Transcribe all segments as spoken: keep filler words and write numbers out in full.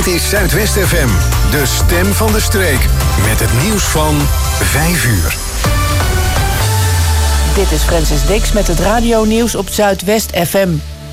Dit is Zuidwest F M, de stem van de streek. Met het nieuws van vijf uur. Dit is Francis Dix met het radionieuws op Zuidwest F M.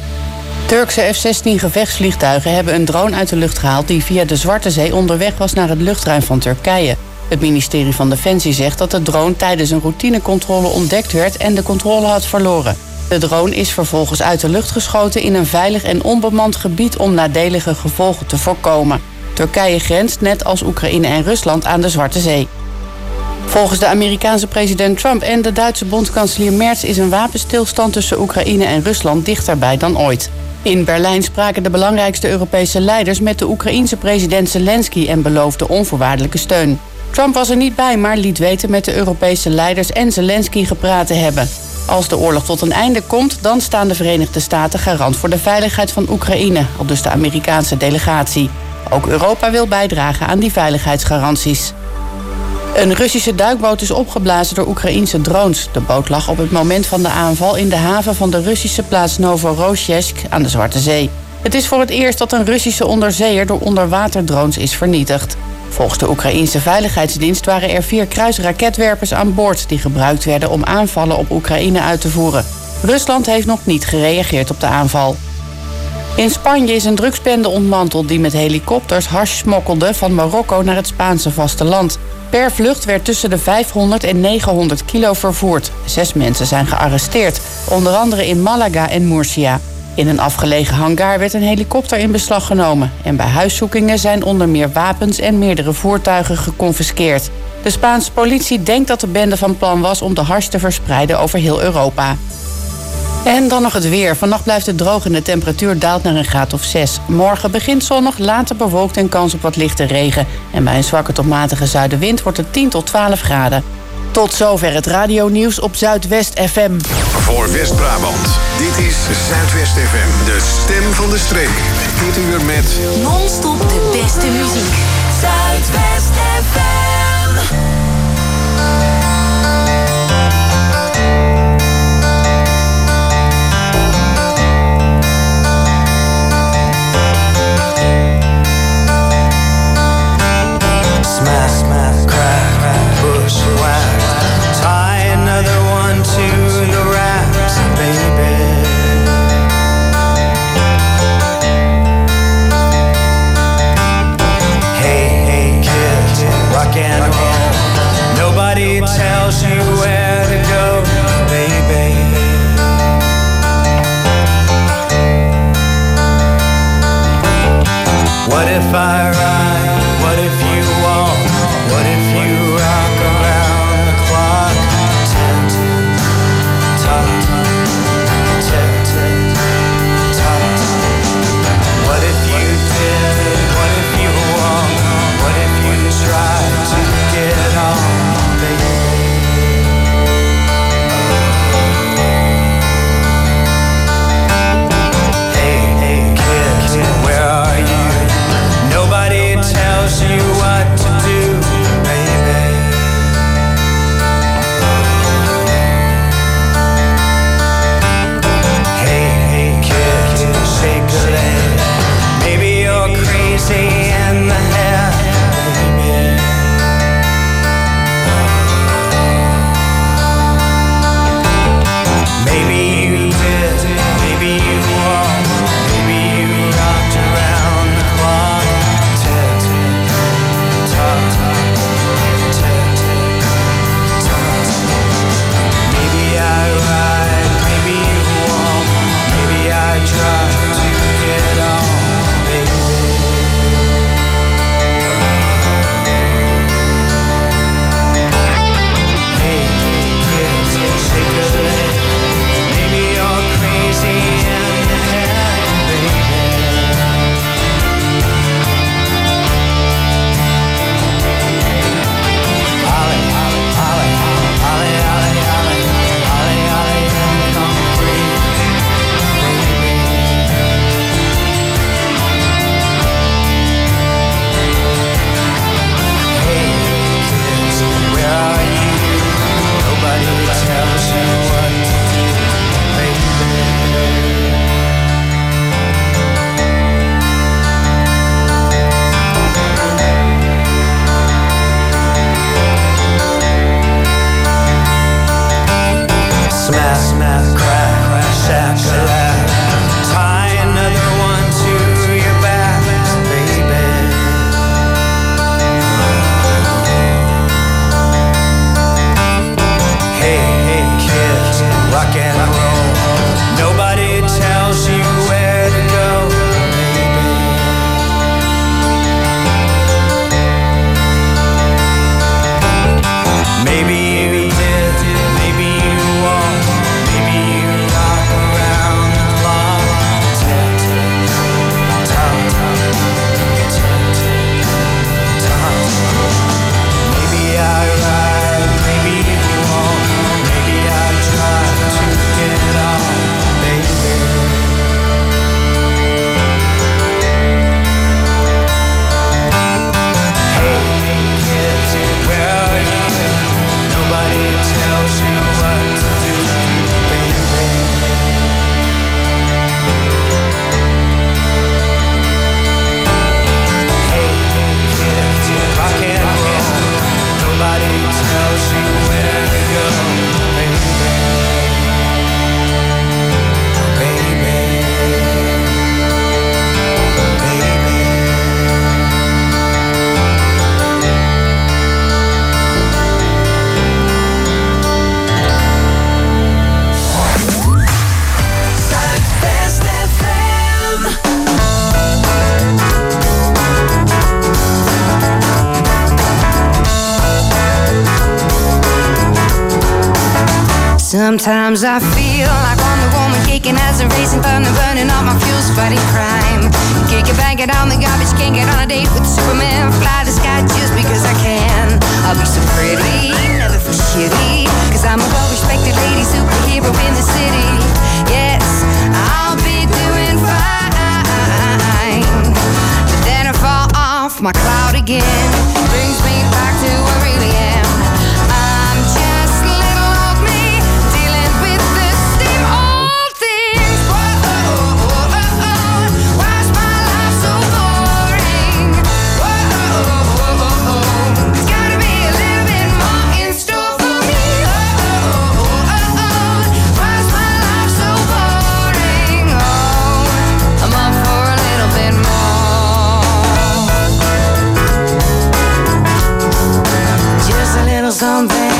Turkse F zestien gevechtsvliegtuigen hebben een drone uit de lucht gehaald die via de Zwarte Zee onderweg was naar het luchtruim van Turkije. Het ministerie van Defensie zegt dat de drone tijdens een routinecontrole ontdekt werd en de controle had verloren. De drone is vervolgens uit de lucht geschoten in een veilig en onbemand gebied om nadelige gevolgen te voorkomen. Turkije grenst, net als Oekraïne en Rusland, aan de Zwarte Zee. Volgens de Amerikaanse president Trump en de Duitse bondskanselier Merz is een wapenstilstand tussen Oekraïne en Rusland dichterbij dan ooit. In Berlijn spraken de belangrijkste Europese leiders met de Oekraïense president Zelensky en beloofden onvoorwaardelijke steun. Trump was er niet bij, maar liet weten met de Europese leiders en Zelensky gepraat te hebben. Als de oorlog tot een einde komt, dan staan de Verenigde Staten garant voor de veiligheid van Oekraïne, aldus de Amerikaanse delegatie. Ook Europa wil bijdragen aan die veiligheidsgaranties. Een Russische duikboot is opgeblazen door Oekraïense drones. De boot lag op het moment van de aanval in de haven van de Russische plaats Novorossiysk aan de Zwarte Zee. Het is voor het eerst dat een Russische onderzeeër door onderwaterdrones is vernietigd. Volgens de Oekraïense Veiligheidsdienst waren er vier kruisraketwerpers aan boord die gebruikt werden om aanvallen op Oekraïne uit te voeren. Rusland heeft nog niet gereageerd op de aanval. In Spanje is een drugsbende ontmanteld die met helikopters hash smokkelde van Marokko naar het Spaanse vasteland. Per vlucht werd tussen de vijfhonderd en negenhonderd kilo vervoerd. Zes mensen zijn gearresteerd, onder andere in Malaga en Murcia. In een afgelegen hangar werd een helikopter in beslag genomen. En bij huiszoekingen zijn onder meer wapens en meerdere voertuigen geconfiskeerd. De Spaanse politie denkt dat de bende van plan was om de hash te verspreiden over heel Europa. En dan nog het weer. Vannacht blijft het droog en de temperatuur daalt naar een graad of zes. Morgen begint zonnig, later bewolkt en kans op wat lichte regen. En bij een zwakke tot matige zuidenwind wordt het tien tot twaalf graden. Tot zover het radionieuws op Zuidwest F M. Voor West-Brabant, dit is Zuidwest F M, de stem van de streek. Dit uur met non-stop de beste muziek. Zuidwest F M. Smash, smash, crack, push, whack. Tie another one to the wraps, baby. Hey, hey, kid, rock and roll. Smack, smack, crack, shack-a-lack. Tie another one to your back, baby. Hey, hey, kids, rock and roll. Nobody tells you where to go, baby. Maybe you did, maybe you won't. Maybe you rock around the clock. Tick, tock, tick, tock. Maybe I ride, maybe you won't. Maybe I try to get on, baby. Hey, kids, where are you? Nobody tells you what to do, baby. Hey, kids, rock and roll. Nobody tells you where to go, baby. Baby. Baby. Zuidwest F M. Sometimes I feel like Wonder Woman kicking as a racing thunder, burning all my fuels, fighting crime. Kick it, bang it on the garbage, can't get on a date with Superman. Fly the sky just because I can. I'll be so pretty, never feel shitty, cause I'm a well-respected lady superhero in the city. Yes, I'll be doing fine. But then I fall off my cloud again. Brings me back to who I really am. I'm just little old me, dealing with the same old things. Whoa, oh, oh, oh, oh. Why's my life so boring? Whoa, oh, oh, oh, oh. There's gotta be a little bit more in store for me. Oh, oh, oh, oh, oh. Why's my life so boring? Oh, I'm up for a little bit more. Just a little something.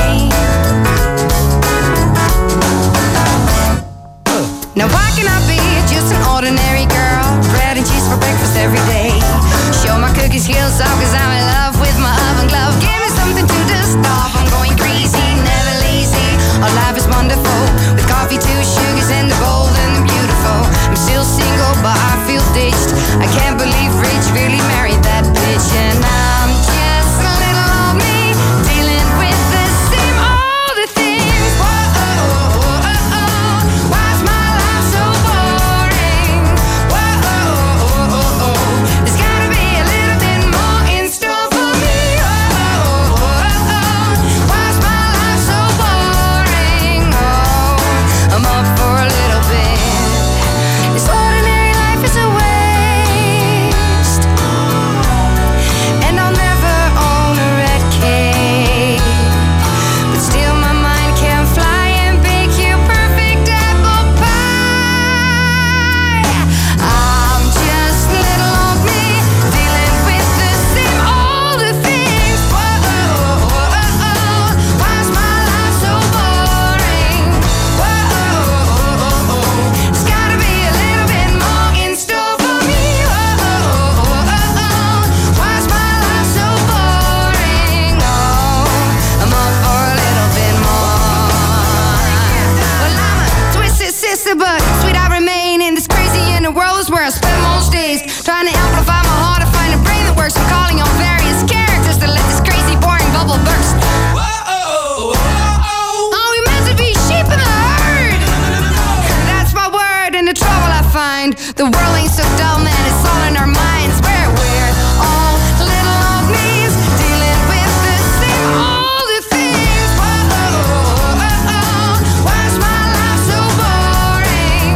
Now why can I be just an ordinary girl? Bread and cheese for breakfast every day. Show my cookie skills off cause I'm in love with my oven glove. Give me something to dust off. I'm going crazy, never lazy. Our life is wonderful with coffee, two sugars and the bold and the beautiful. I'm still single but I feel ditched. I can't believe Rich really married that bitch. And I'm just a little old me, dealing with the same old things. Whoa, oh, oh, oh, oh. Why's my life so boring? Whoa, oh, oh, oh, oh. There's gotta be a little bit more in store for me. Oh, oh, oh, oh. Why's my life so boring? Oh, I'm up for a little bit. This ordinary life is a waste, and I'll never own a red cape. But still my mind can fly and bake you perfect apple pie. I'm just little old me, dealing with the same old things. Whoa, oh, oh, oh. Why's my life so boring? Whoa, oh, oh, oh. There's gotta be a little bit more in store for me. Whoa, oh, oh, oh. Why's my life so boring? Oh, I'm up for a little bit more. Well, I'm a twisted sister, but sweet I remain in this crazy inner world is where I spend most days. Trying to amplify my heart to find a brain that works. I'm calling on various characters to let this crazy, boring bubble burst. Are we meant to be sheep in the herd? That's my word, and the trouble I find. The world ain't so dull, man, it's all in our minds. Where we're all little old me's, dealing with the same old things. Whoa, oh, oh, oh. Why's my life so boring?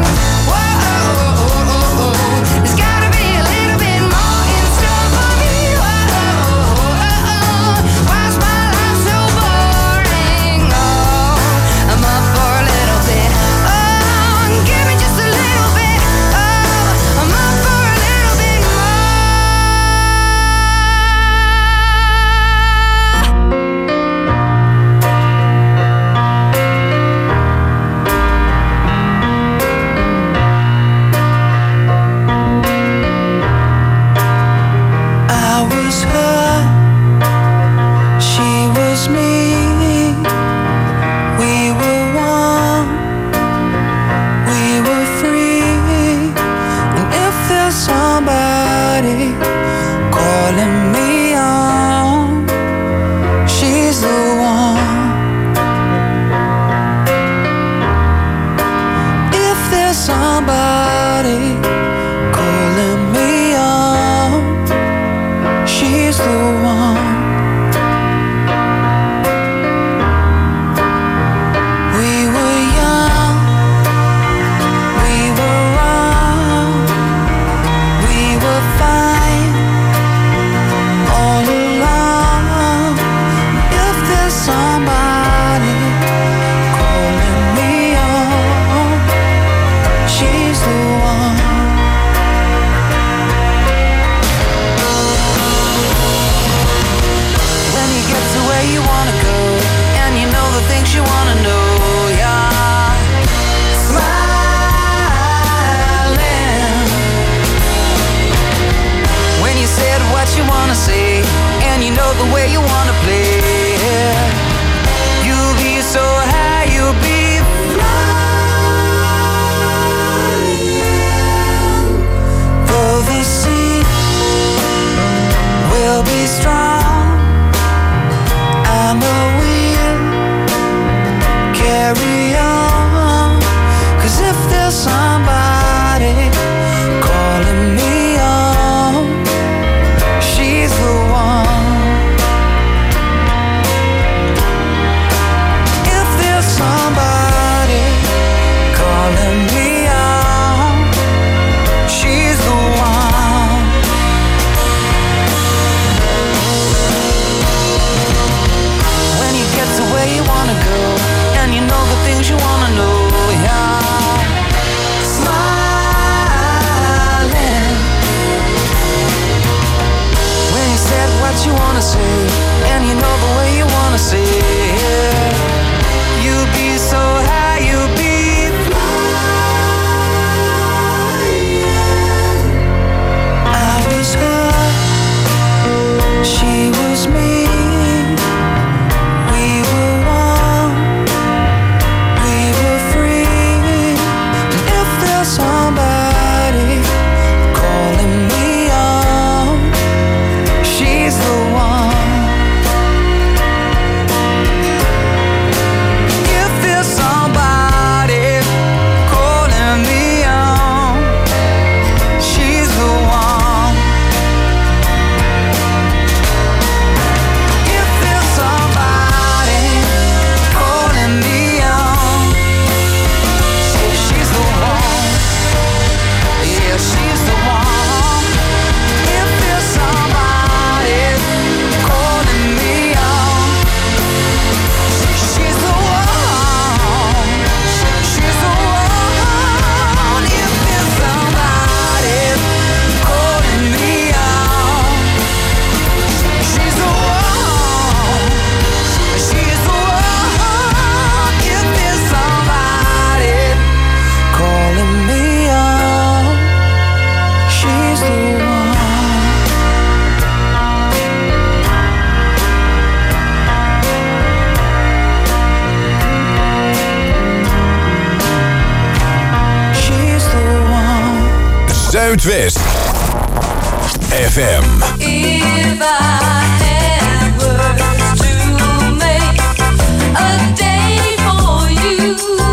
Zuidwest F M. If I had words to make a day for you,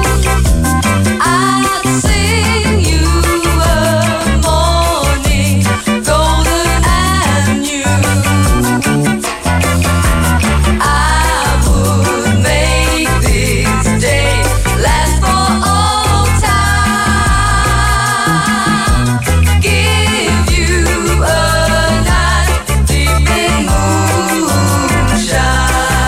I'd sing you a morning golden and new. I would make this day last for all time. Give you a night deep in moonshine.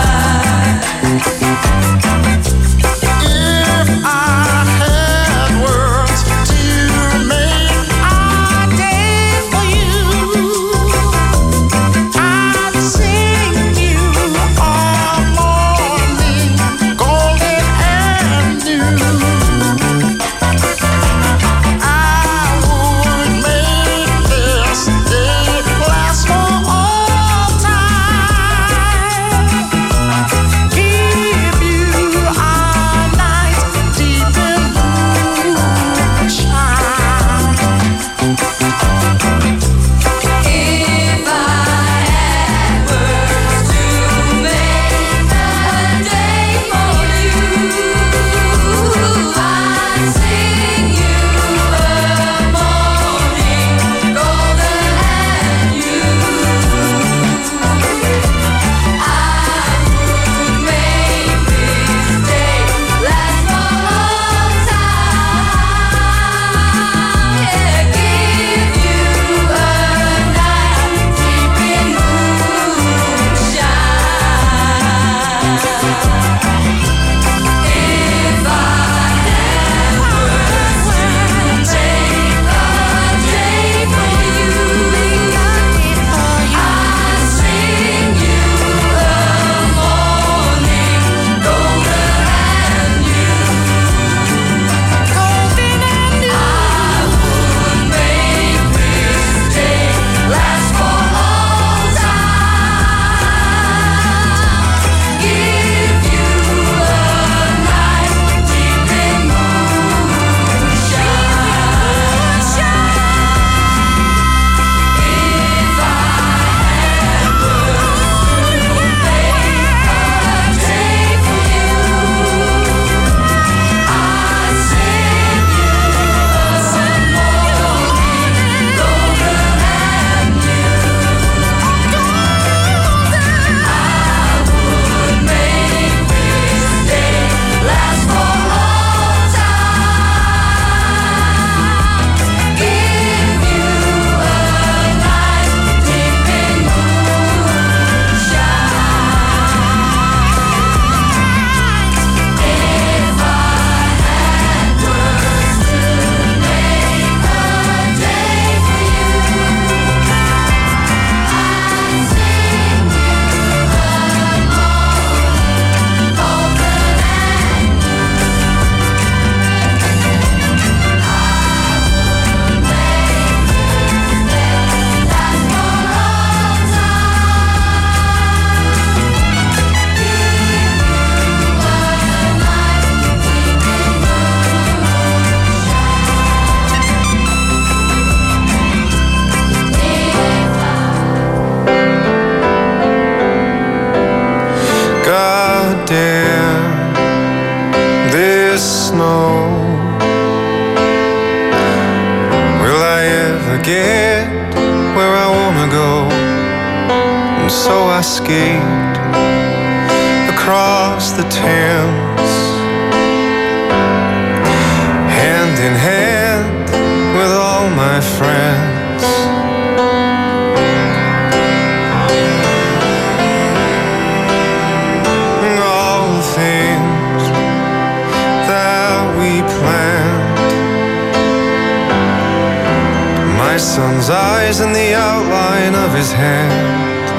Son's eyes and the outline of his hand.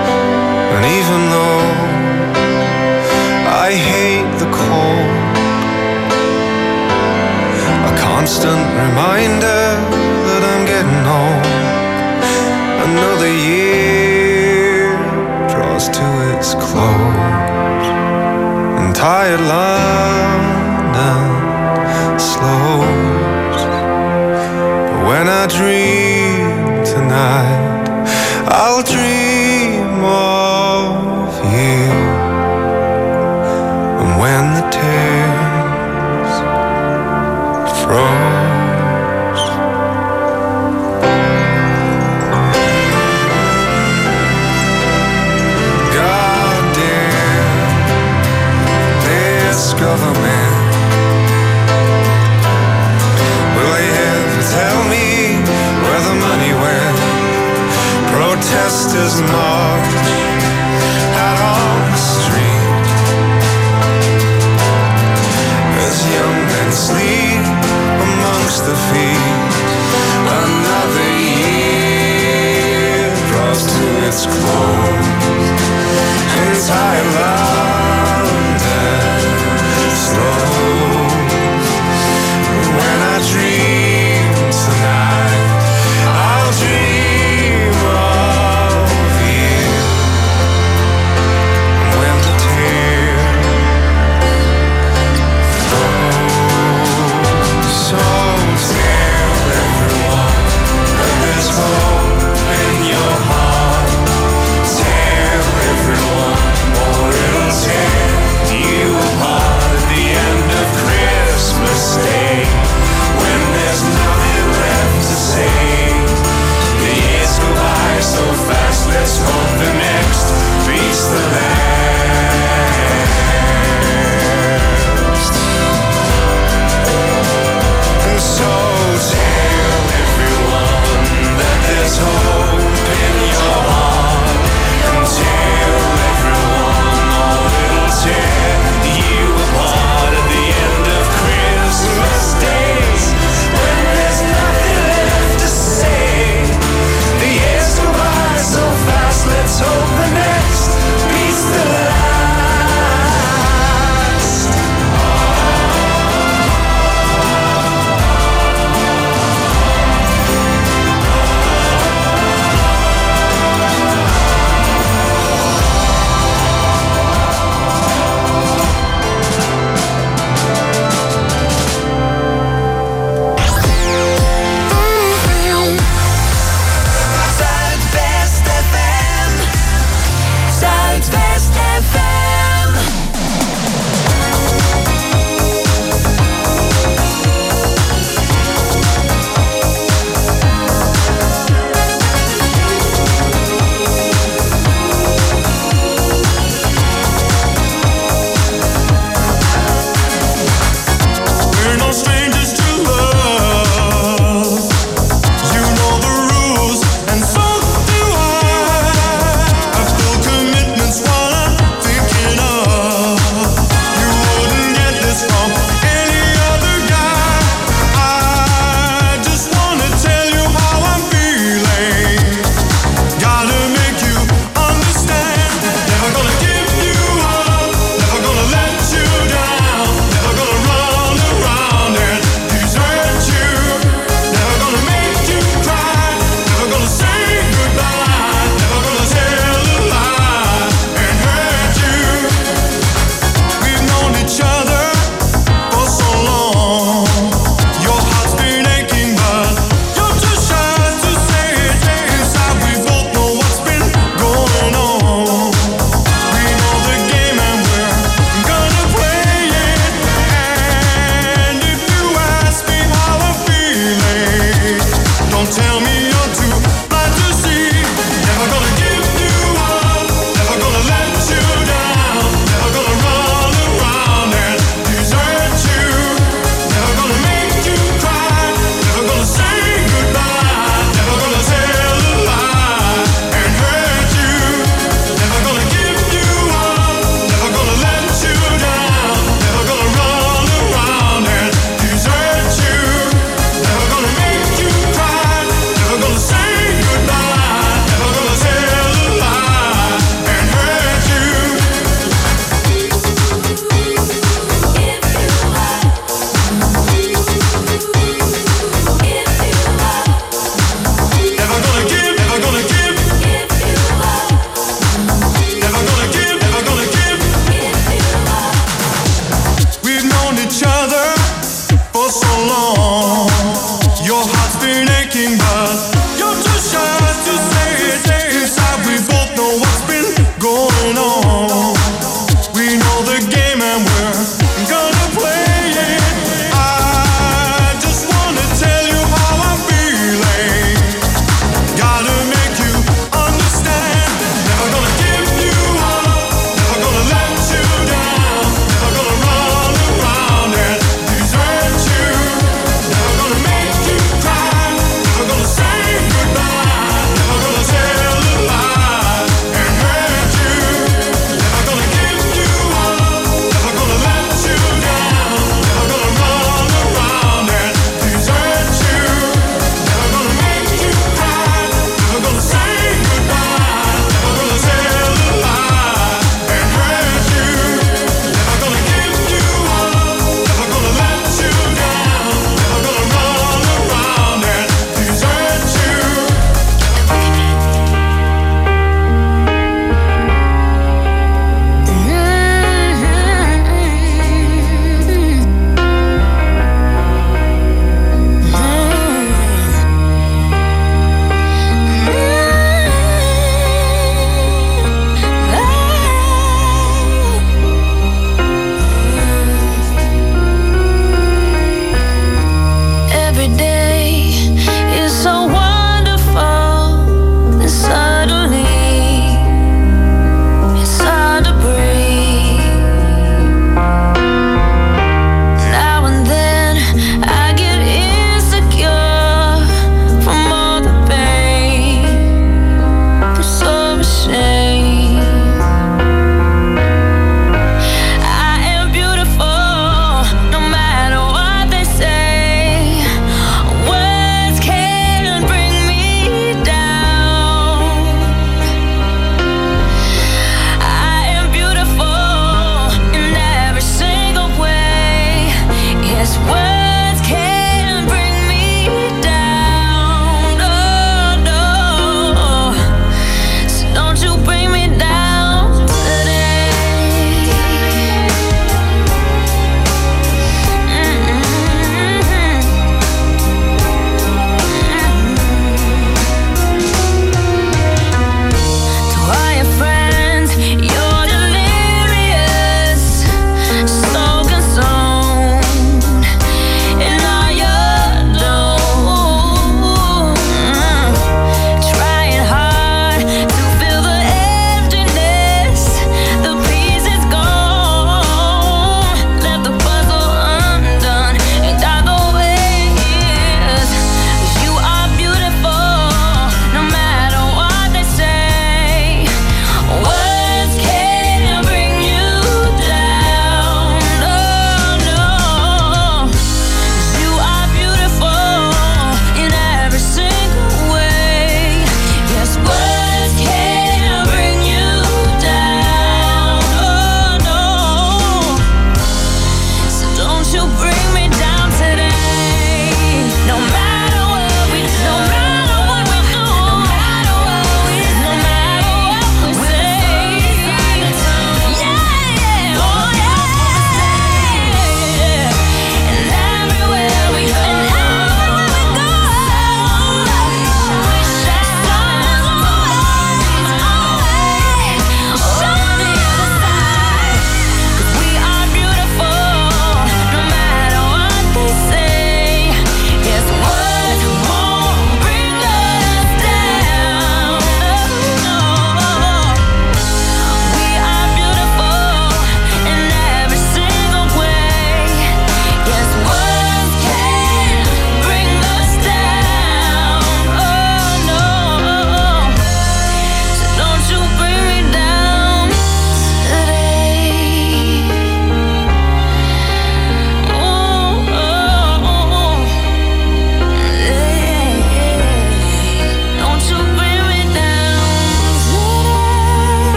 And even though I hate the cold, a constant reminder that I'm getting old. Another year draws to its close, and tired London slows. But when I dream froze. Goddamn this government. Will they ever tell me where the money went? Protesters march out on the street as young men sleep amongst the feet. Another year draws to its close. Entire London slow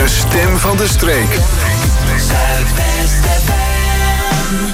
De stem van de streek. Zuidwest F M.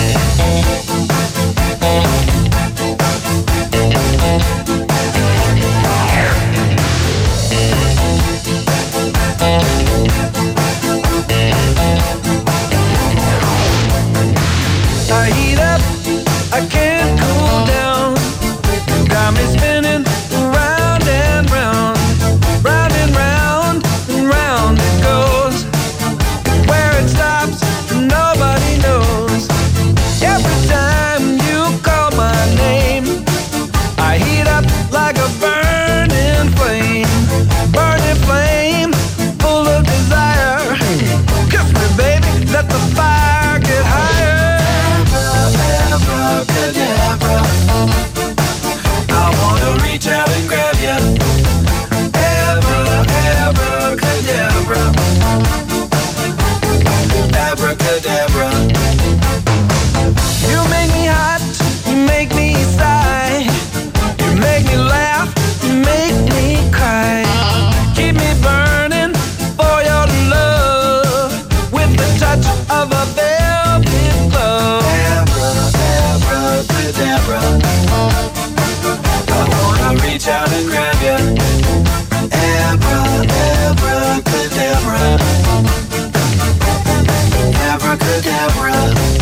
I heat up, I can't cool down. Got me spinning round and round, round and round and round it goes. Where it stops, nobody knows. Every time you call my name, I heat up like a burning flame, burning flame, full of desire. Kiss me, baby, let the fire get higher. Abracadabra, I wanna reach out and grab ya. Abra, abracadabra, abracadabra. You make me hot, you make me sigh, you make me laugh, you make me cry. Keep me burning for your love with the touch of a velvet glove. Abracadabra, I wanna reach out and grab ya. Abra, abracadabra, abracadabra.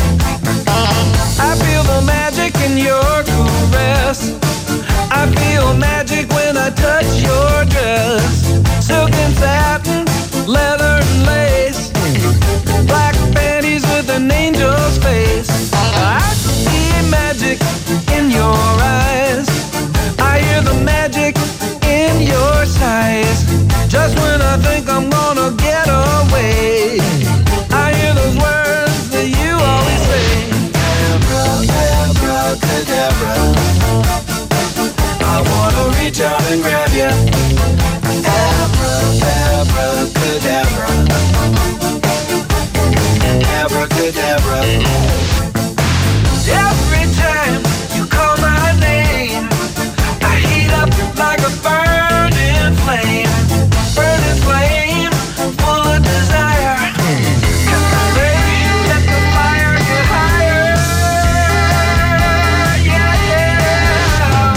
I feel the magic in your caress. I feel magic when I touch your dress. Silk and satin, leather and lace, black panties with an angel's face. I see magic in your eyes. I hear the magic in your sighs. Just when I think I'm gonna get away, I hear those words that you always say. Abra, abracadabra, I wanna reach out and grab ya. Abra, abracadabra, abracadabra. Every time you call my name, I heat up like a burning flame, burning flame, full of desire. Come on, baby, let the fire get higher. Yeah, yeah.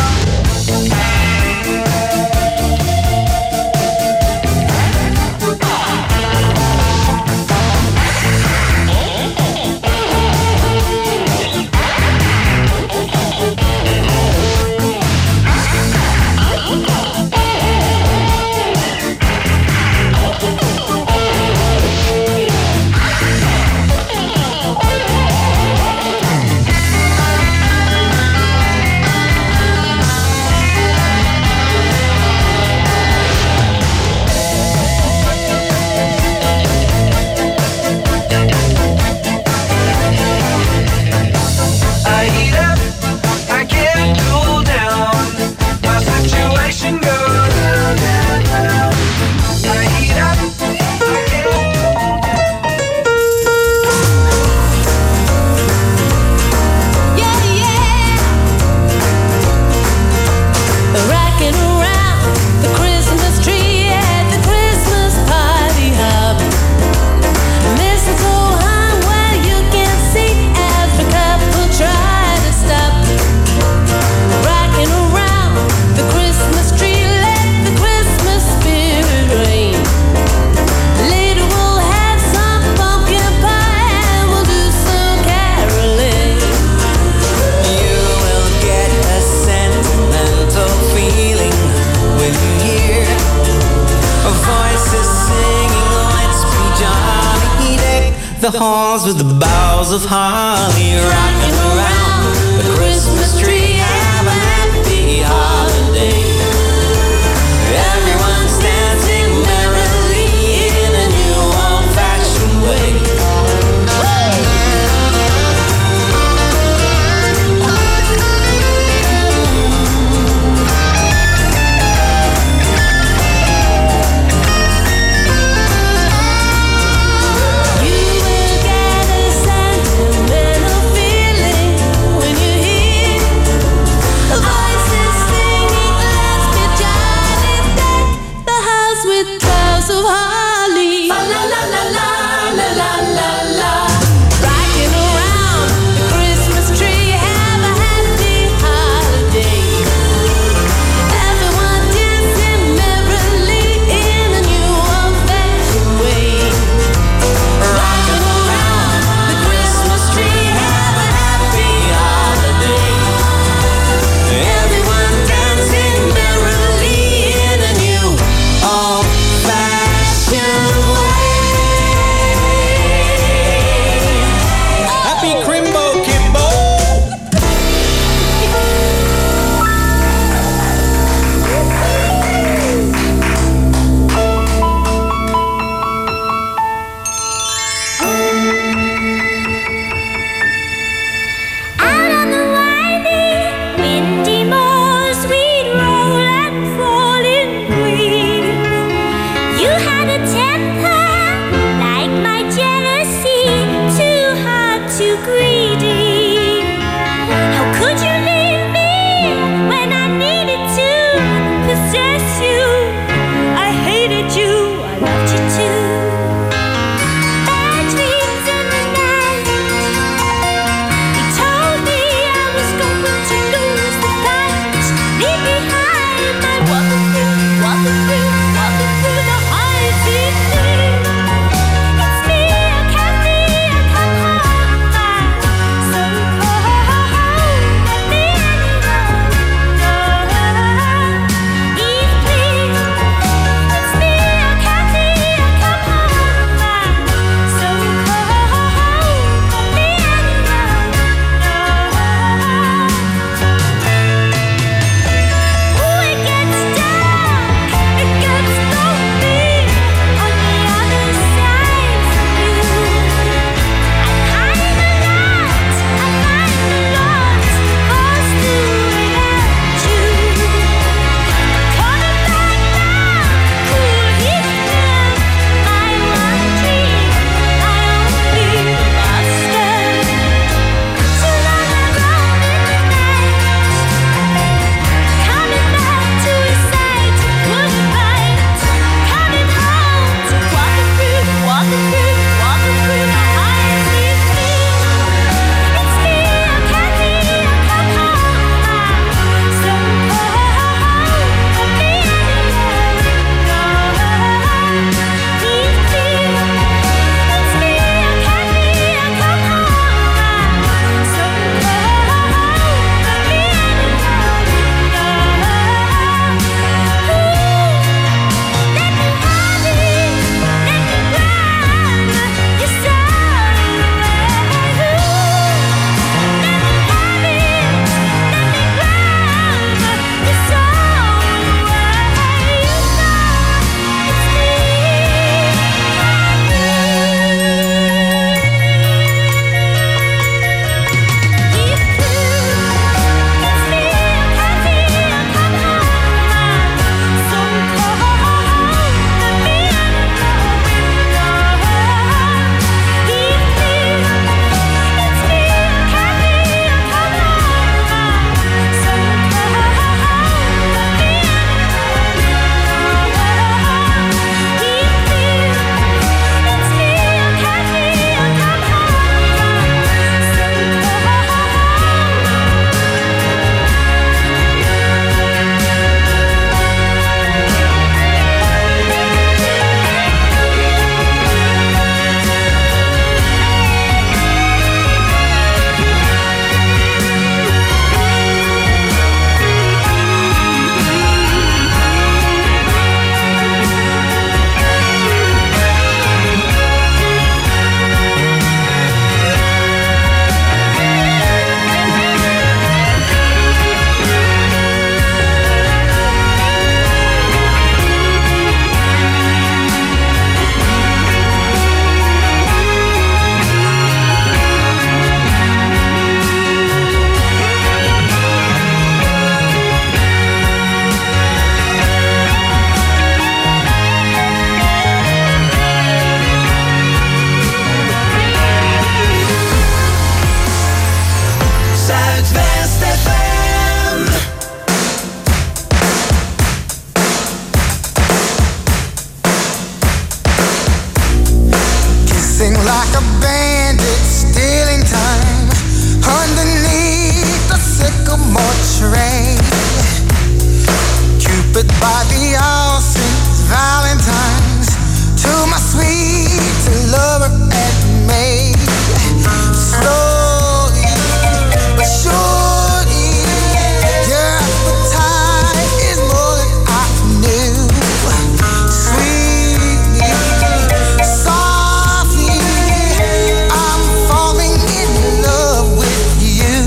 I heat up, I can't cool down. My situation goes round and round. I heat up, I can't cool Yeah, yeah. Rocking around the Christmas tree at the Christmas party hop. Mistletoe hung where you can see as the couple try to stop. Rocking around the Christmas tree, let the Christmas spirit reign. Later we'll have some pumpkin pie and we'll do some caroling. You will get a sentimental feeling when you hear voices singing, let's be jolly, deck the halls with the boughs of holly, rocking around the Christmas tree, have a happy holiday. Everyone's dancing merrily in a new old-fashioned way. You will get a sentimental feeling when you hear voices singing, let's be jolly, deck the house with boughs of holly. like a bandit stealing time underneath the sycamore tree. Cupid by the all since Valentine's to my sweet lover at May. Slowly but surely, your appetite is more than I knew. Sweetly, softly, I'm falling in love with you.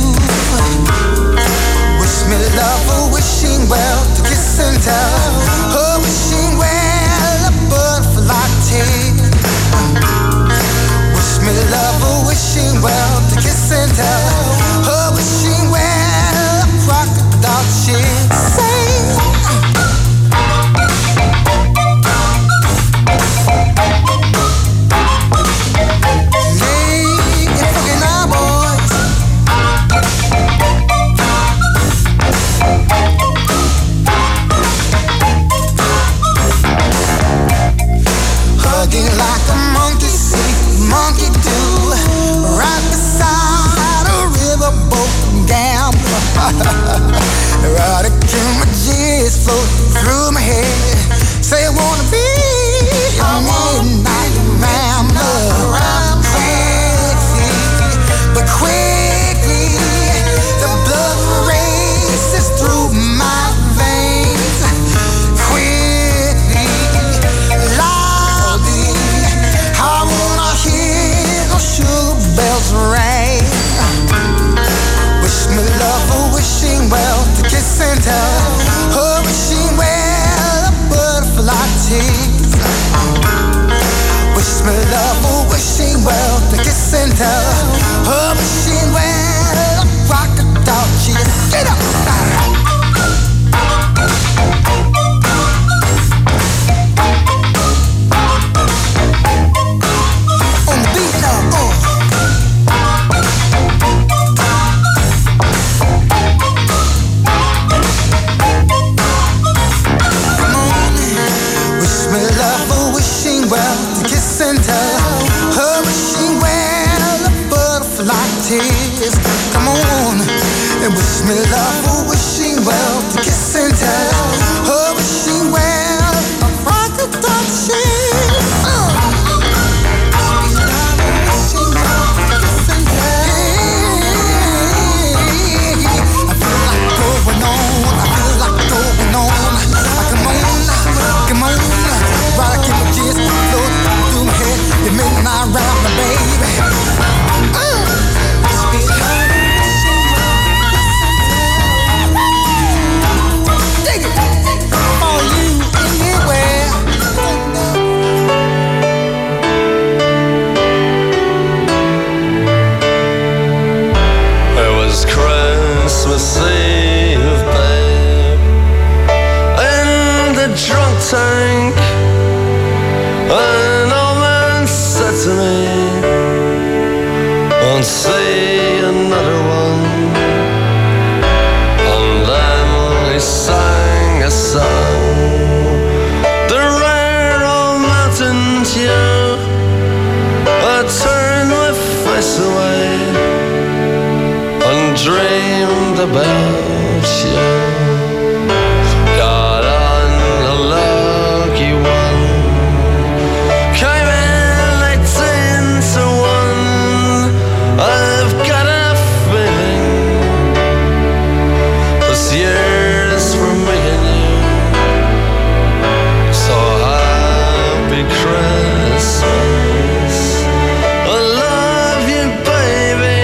Wish me love or wishing well to kiss and tell. Oh, wishing well a butterfly tail. Wish me love or wishing well to kiss and tell. Oh, wishing well a crocodile chill. Sing. Hugging like a monkey see, monkey do, right beside a riverboat gambler. Erotic images float through my head. Say I wanna be your midnight rambler. Quickly, but quickly, the blood races through my veins. Quickly, loudly, I wanna hear those sugar bells ring. Wish me love or wishing well to kiss and tell. Oh, wishing well a butterfly tease. Wish me love or wishing well to kiss and tell. Oh, wishing well a crocodile cheese. Get up! On the beat now, oh. Come on, wish me love or wishing well to kiss and tell. Oh, wishing well a butterfly tears. Come on, and wish me love or wishing well to kiss and tell. Oh, wishing well a crocodile cheese. Uh. You make my round my baby. Uh. Dig it. For you anywhere. It was Christmas Eve, babe, in the drunk tank. An old man said to me, won't see another one. And then he sang a song, the rare old mountain dew. I turned my face away and dreamed about you. Got on a lucky one, came in eighteen to one. I've got a feeling this year's for me and you. So happy Christmas, I love you, baby.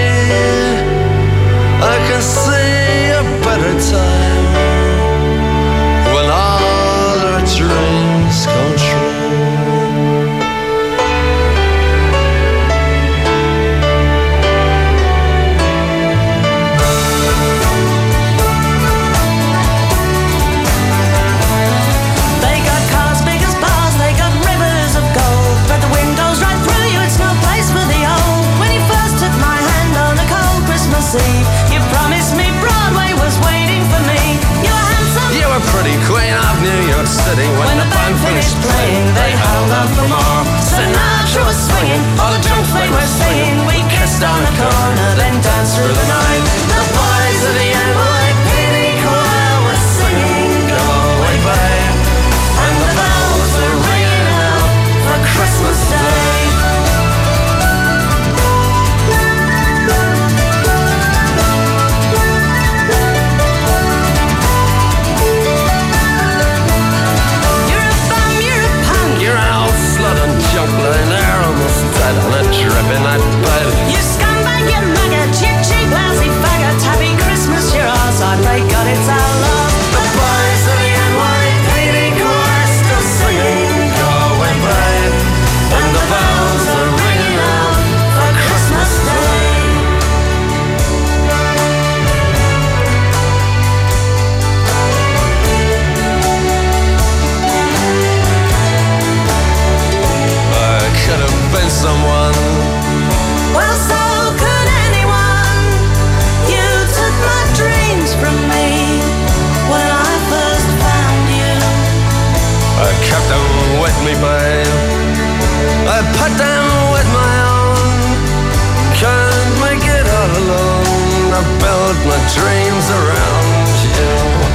I can see a better time when all our dreams come me, babe. I put them with my own. Can't make it all alone. I build my dreams around you.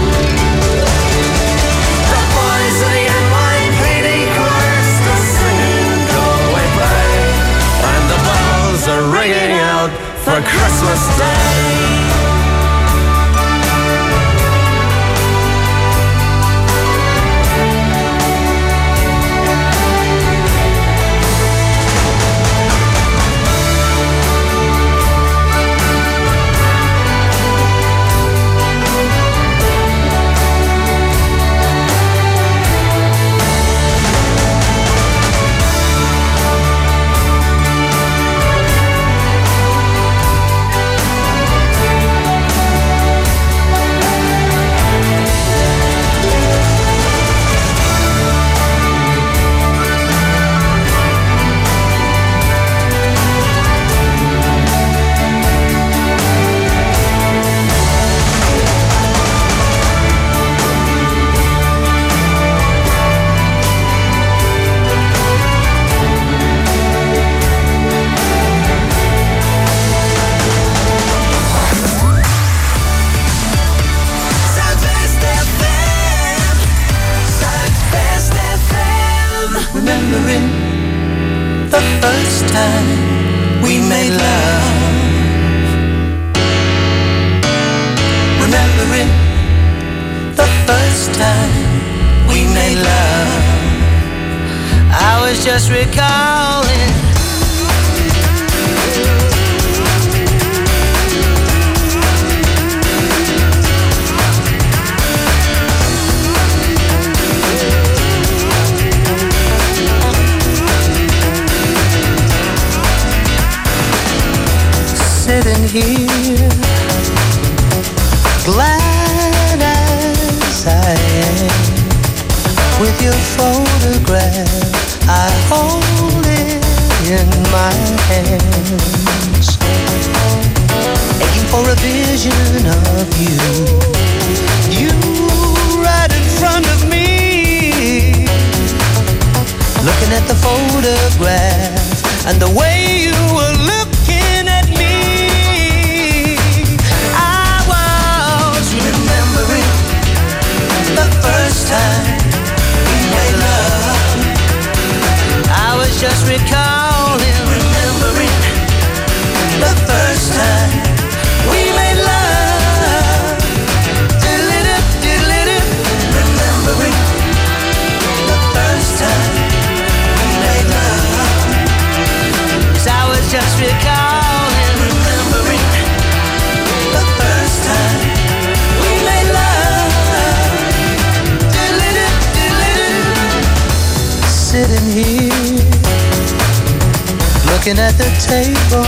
The boys of the N Y P D chorus are singing "Go Away, Babe," and the bells are ringing out for Christmas Day. Just recalling sitting here, glad as I am, with your photograph. I hold it in my hands, aching for a vision of you. You right in front of me, looking at the photograph and the way you were looking at me. I was remembering the first time we made love. I was just recalling, remembering the first time we made love. Diddle-dip, diddle-dip, remembering the first time we made love. 'Cause I was just recalling, remembering the first time we made love. Diddle-dip, diddle-dip, sitting here, looking at the table.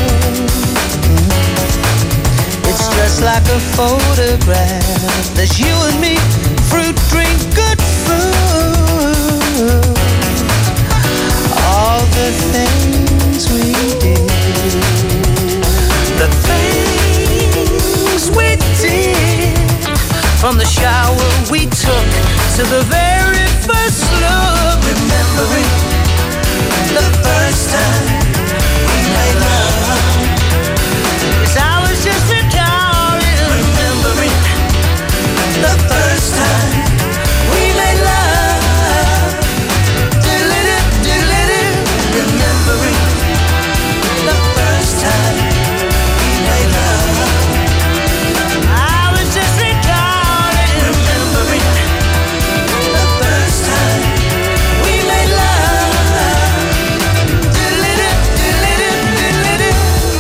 It's just like a photograph. There's you and me, fruit, drink, good food. All the things we did, the things we did, from the shower we took to the very first look. Remembering the first time we made love. 'Cause I was just recalling, remembering the first time we made love. Diddle-dip, diddle-dip, remembering the first time we made love. I was just recalling, remembering the first time we made love. Diddle-dip, diddle-dip, diddle-dip.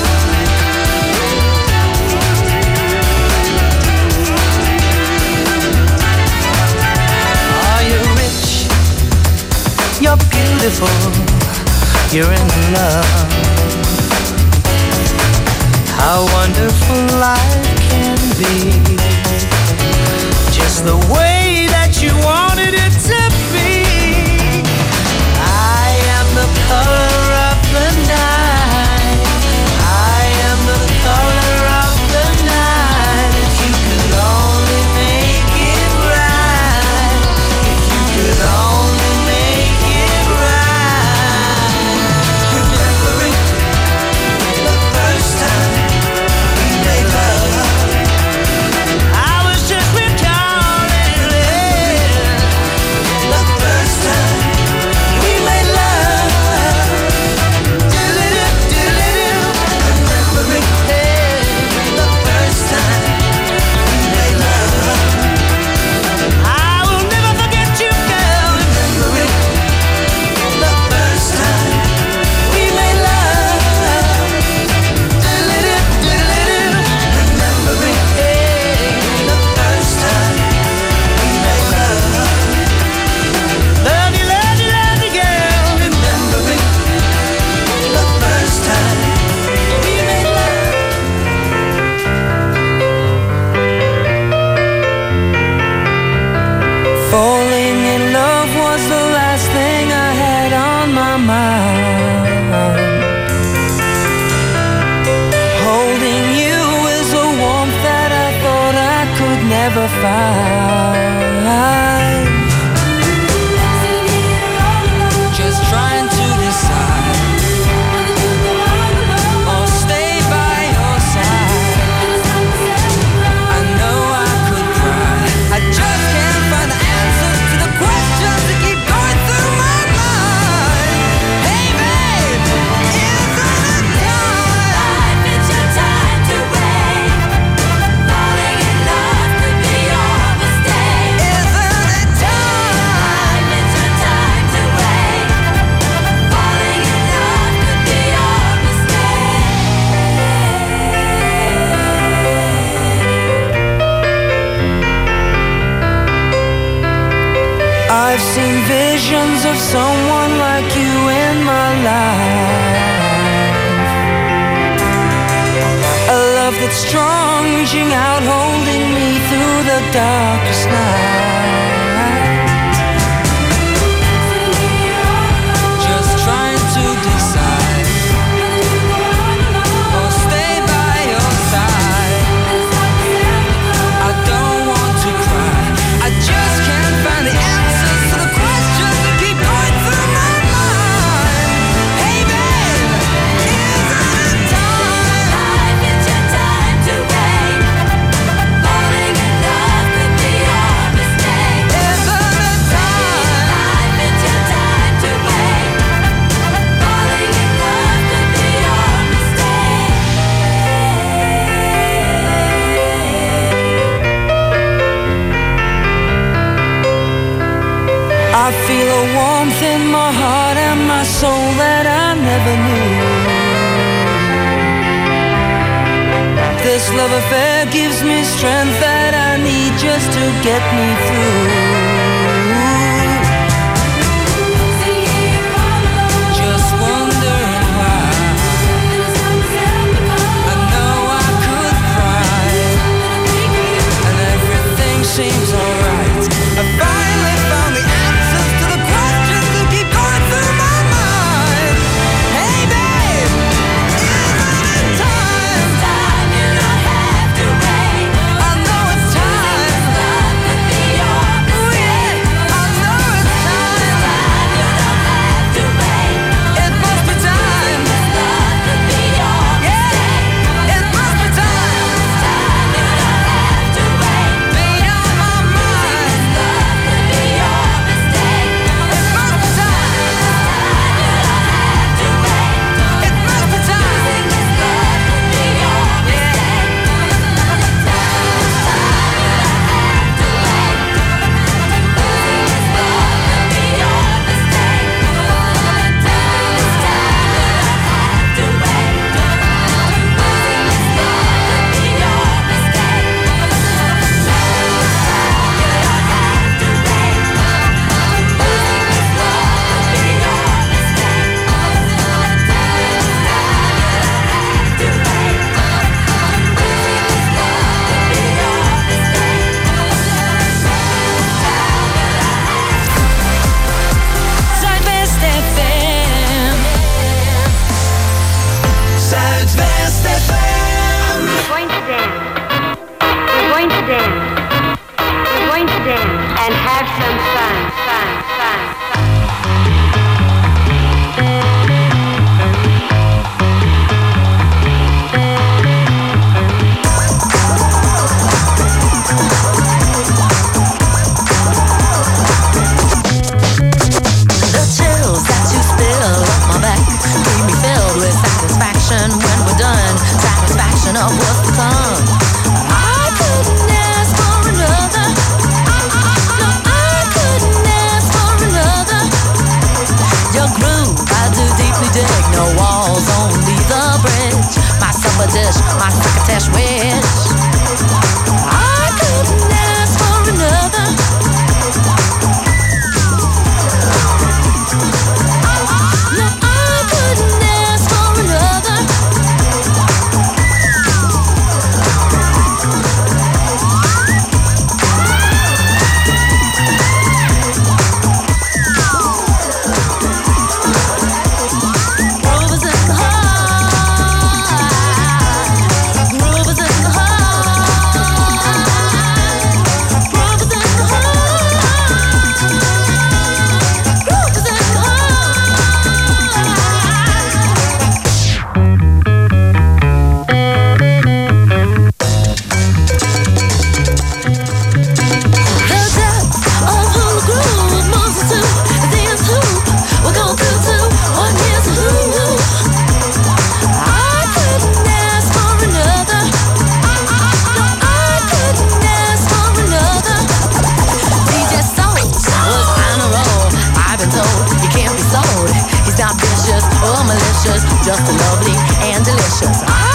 Are you rich? You're beautiful. You're in love. How wonderful life can be. Just the way that you wanted it to be. I am the color of the night. I am the color of the night. If you could only make it right. If you could only make it five. Just trying to decide or stay by your side. I know I could cry, I just can't find the answers to the questions that keep going through my mind. Hey babe, isn't it time? Life, it's your time to wait. Falling in love could be your mistake. Isn't it time? Life, it's your time to wait. Falling in love could be your mistake. I've seen visions of someone like you in my life. A love that's strong, reaching out, holding me through the darkest night. Just trying to decide or stay by your side. I don't want to cry, I just can't find the answers to the questions that keep going through my mind. Hey babe, isn't it time? Life, it's your time to wait. Falling in love could be your mistake. Isn't it time? Life, it's your time to wait. Falling in love could be your mistake. I feel a warmth in my heart and my soul that I never knew. This love affair gives me strength that I need just to get me through. Just wondering why. I know I could cry, and everything seems alright. I finally found the answers to the questions that keep going through my mind. Hey babe, isn't it time? Time, you don't have to wait. I know it's time. Love could be your mistake. I know it's time. Time, you don't have to wait. It must be time. Love could be your mistake. It must be time. Time, you don't have to wait. Made up my mind. Love could be your mistake. It must be time. Time, you don't have to wait. It must be time. Love could be your mistake. Zuidwest F M. Zuidwest F M. We're going to dance. We're going to dance. We're going to dance and have some fun, fun, fun, fun. The chills that you spill up my back leave me filled with satisfaction when we're done. Satisfaction of what's to come. I couldn't ask for another. No, I couldn't ask for another. Your groove, I do deeply dig. No walls, only the bridge. My supper dish, my crocketesh wish. I couldn't ask for another. No, I couldn't ask for another. Groove is in the heart. Groove is in the He's not vicious or malicious, just lovely and delicious.